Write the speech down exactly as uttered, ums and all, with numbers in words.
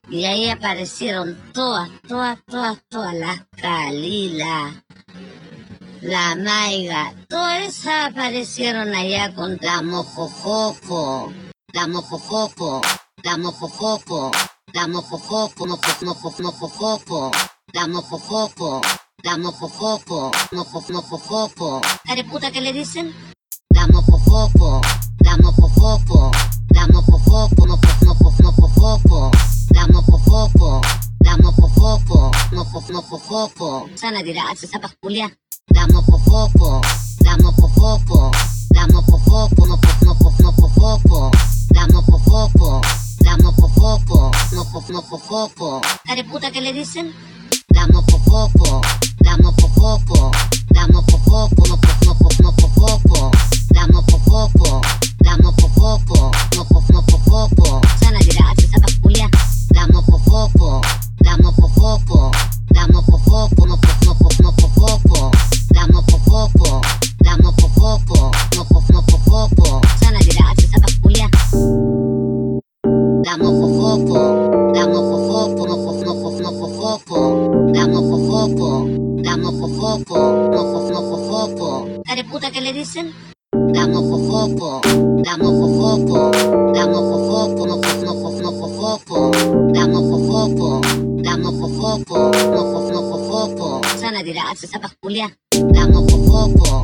Y ahí aparecieron todas, todas, todas, todas, las Calila, la Maiga, todas esas aparecieron allá con la Mojojojo, la Mojojojo, la Mojojojo, la Mojojojo, Mojojojo, la Mojojojo, la Mojojojo, Mojojojo, careputa que le dicen, la Mojojojo, la Mojojojo, la Mojojojo, Mojojojo, la Mojojojo, la Mojojojo, Mojojojo, sana dirás esa pasculia. La Mojojojo, la Mojojojo, la Mojojojo, Mojojojo, la Mojojojo, la Mojojojo, Mojojojo, careputa que le dicen, la Mojojojo, la Mojojojo, la Mojojojo, Mojojojo, la Mojojojo, la Mojojojo, Mojojojo, sana dirás esa pasculia. La Mojojojo, la Mojojojo, la Mojojojo, Mojojojo, la Mojojojo, la Mojojojo, Mojojojo, sana dirás esa pasculia. La Mojojojo, la Mojojojo, Mojojojo, la Mojojojo, la Mojojojo, Mojojojo, careputa que le dicen, la Mojojojo, la Mojojojo, la Mojojojo, Mojojojo, la Mojojojo, la Mojojojo, Mojojojo, sana dirás esa pasculia. La Mojojojo,